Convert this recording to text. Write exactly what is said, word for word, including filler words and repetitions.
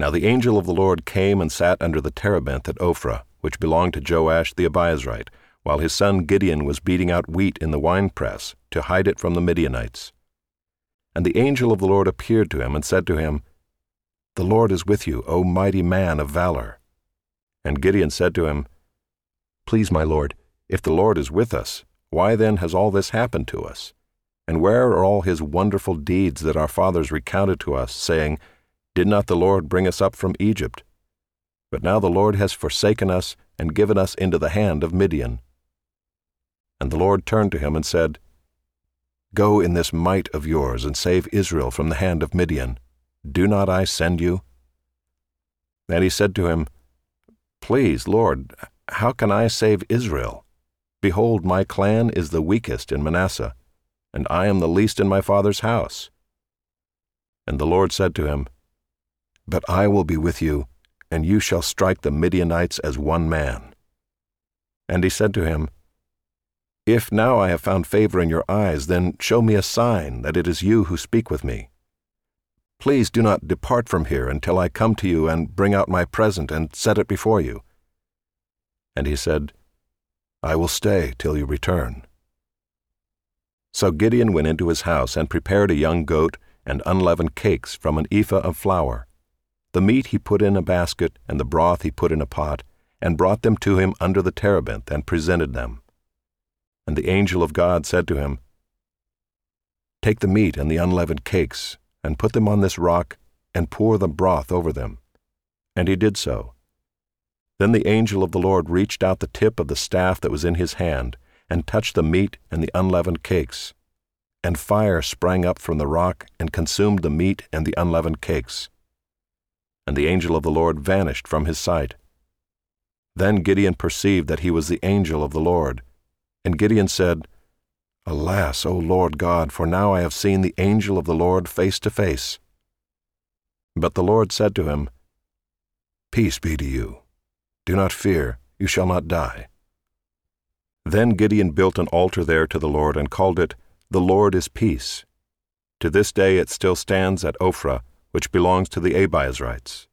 Now the angel of the Lord came and sat under the terebinth at Ophrah, which belonged to Joash the Abiezrite, while his son Gideon was beating out wheat in the winepress to hide it from the Midianites. And the angel of the Lord appeared to him and said to him, "The Lord is with you, O mighty man of valor." And Gideon said to him, "Please, my Lord, if the Lord is with us, why then has all this happened to us? And where are all his wonderful deeds that our fathers recounted to us, saying, 'Did not the Lord bring us up from Egypt?' But now the Lord has forsaken us and given us into the hand of Midian." And the Lord turned to him and said, "Go in this might of yours and save Israel from the hand of Midian. Do not I send you?" And he said to him, "Please, Lord, how can I save Israel? Behold, my clan is the weakest in Manasseh, and I am the least in my father's house." And the Lord said to him, "But I will be with you, and you shall strike the Midianites as one man." And he said to him, "If now I have found favor in your eyes, then show me a sign that it is you who speak with me. Please do not depart from here until I come to you and bring out my present and set it before you." And he said, "I will stay till you return." So Gideon went into his house and prepared a young goat and unleavened cakes from an ephah of flour. The meat he put in a basket, and the broth he put in a pot, and brought them to him under the terebinth, and presented them. And the angel of God said to him, "Take the meat and the unleavened cakes, and put them on this rock, and pour the broth over them." And he did so. Then the angel of the Lord reached out the tip of the staff that was in his hand, and touched the meat and the unleavened cakes. And fire sprang up from the rock, and consumed the meat and the unleavened cakes. And the angel of the Lord vanished from his sight. Then Gideon perceived that he was the angel of the Lord. And Gideon said, "Alas, O Lord God, for now I have seen the angel of the Lord face to face." But the Lord said to him, "Peace be to you. Do not fear, you shall not die." Then Gideon built an altar there to the Lord and called it, "The Lord is Peace." To this day it still stands at Ophrah, which belongs to the Abiezrites.